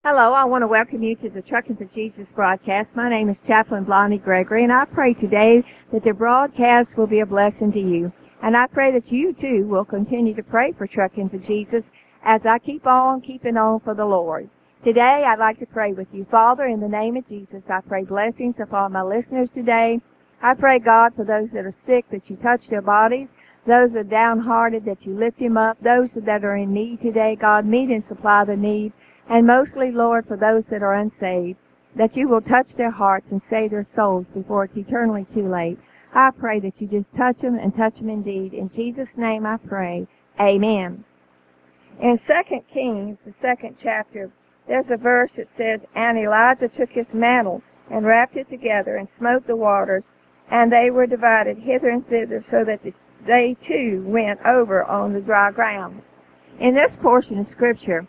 Hello, I want to welcome you to the Trucking for Jesus broadcast. My name is Chaplain Blondie Gregory, and I pray today that the broadcast will be a blessing to you. And I pray that you, too, will continue to pray for Trucking for Jesus as I keep on keeping on for the Lord. Today, I'd like to pray with you. Father, in the name of Jesus, I pray blessings upon my listeners today. I pray, God, for those that are sick, that you touch their bodies. Those that are downhearted, that you lift them up. Those that are in need today, God, meet and supply the need. And mostly, Lord, for those that are unsaved, that you will touch their hearts and save their souls before it's eternally too late. I pray that you just touch them and touch them indeed. In Jesus' name I pray. Amen. In 2 Kings, the 2nd chapter, there's a verse that says, "And Elijah took his mantle and wrapped it together and smote the waters, and they were divided hither and thither, so that they too went over on the dry ground." In this portion of Scripture,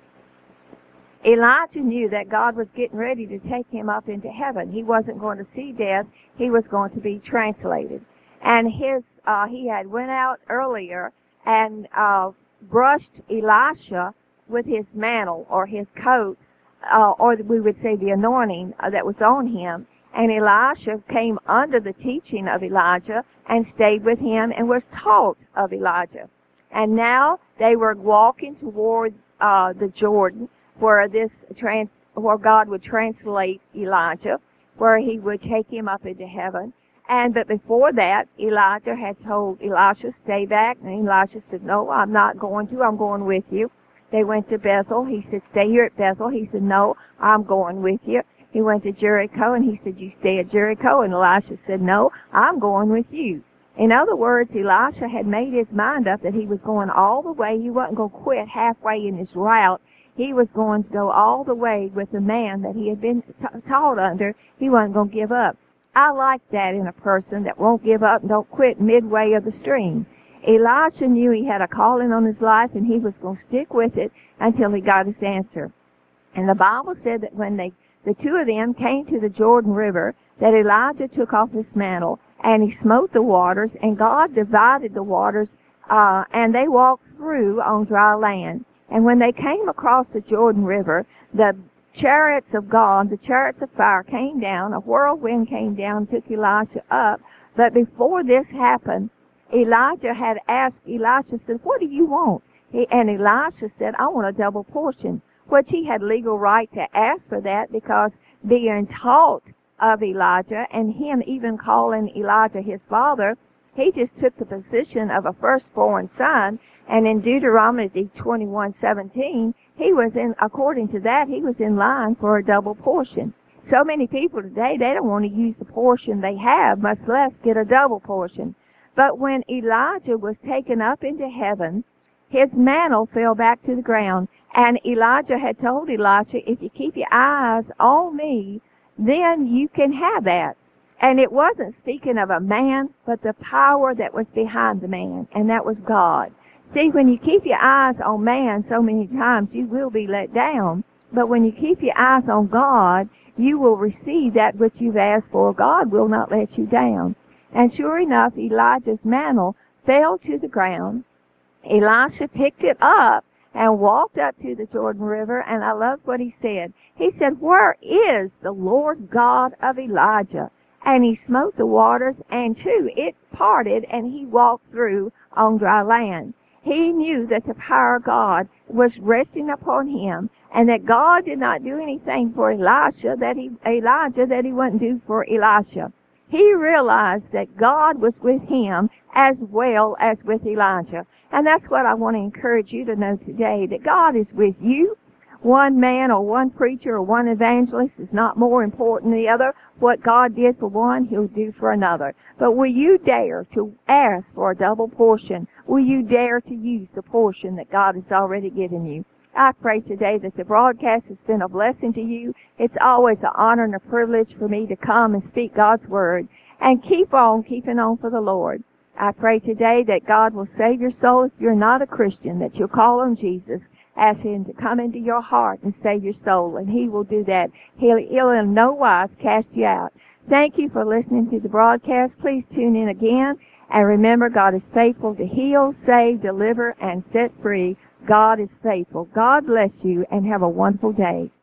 Elijah knew that God was getting ready to take him up into heaven. He wasn't going to see death. He was going to be translated. And he had went out earlier and brushed Elisha with his mantle or his coat, or we would say the anointing that was on him. And Elisha came under the teaching of Elijah and stayed with him and was taught of Elijah. And now they were walking toward the Jordan, where God would translate Elijah, where he would take him up into heaven. But before that, Elijah had told Elisha, "Stay back." And Elisha said, "No, I'm not going to. I'm going with you." They went to Bethel. He said, "Stay here at Bethel." He said, "No, I'm going with you." He went to Jericho, and he said, "You stay at Jericho." And Elisha said, "No, I'm going with you." In other words, Elisha had made his mind up that he was going all the way. He wasn't going to quit halfway in his route. He was going to go all the way with the man that he had been taught under. He wasn't going to give up. I like that in a person that won't give up and don't quit midway of the stream. Elisha knew he had a calling on his life, and he was going to stick with it until he got his answer. And the Bible said that when the two of them came to the Jordan River, that Elijah took off his mantle, and he smote the waters, and God divided the waters, and they walked through on dry land. And when they came across the Jordan River, the chariots of God, the chariots of fire came down, a whirlwind came down and took Elisha up. But before this happened, Elijah had asked, Elisha said, "What do you want?" And Elisha said, "I want a double portion," which he had legal right to ask for that, because being taught of Elijah and him even calling Elijah his father, he just took the position of a firstborn son. And in Deuteronomy 21:17, according to that, he was in line for a double portion. So many people today, they don't want to use the portion they have, much less get a double portion. But when Elijah was taken up into heaven, his mantle fell back to the ground. And Elijah had told Elisha, "If you keep your eyes on me, then you can have that." And it wasn't speaking of a man, but the power that was behind the man, and that was God. See, when you keep your eyes on man, so many times you will be let down. But when you keep your eyes on God, you will receive that which you've asked for. God will not let you down. And sure enough, Elijah's mantle fell to the ground. Elisha picked it up and walked up to the Jordan River, and I love what he said. He said, "Where is the Lord God of Elijah?" And he smote the waters, and too, it parted, and he walked through on dry land. He knew that the power of God was resting upon him, and that God did not do anything for Elijah that he wouldn't do for Elisha. He realized that God was with him as well as with Elijah. And that's what I want to encourage you to know today, that God is with you. One man or one preacher or one evangelist is not more important than the other. What God did for one, he'll do for another. But will you dare to ask for a double portion? Will you dare to use the portion that God has already given you? I pray today that the broadcast has been a blessing to you. It's always an honor and a privilege for me to come and speak God's word. And keep on keeping on for the Lord. I pray today that God will save your soul. If you're not a Christian, that you'll call on Jesus. Ask him to come into your heart and save your soul, and he will do that. He'll in no wise cast you out. Thank you for listening to the broadcast. Please tune in again. And remember, God is faithful to heal, save, deliver, and set free. God is faithful. God bless you, and have a wonderful day.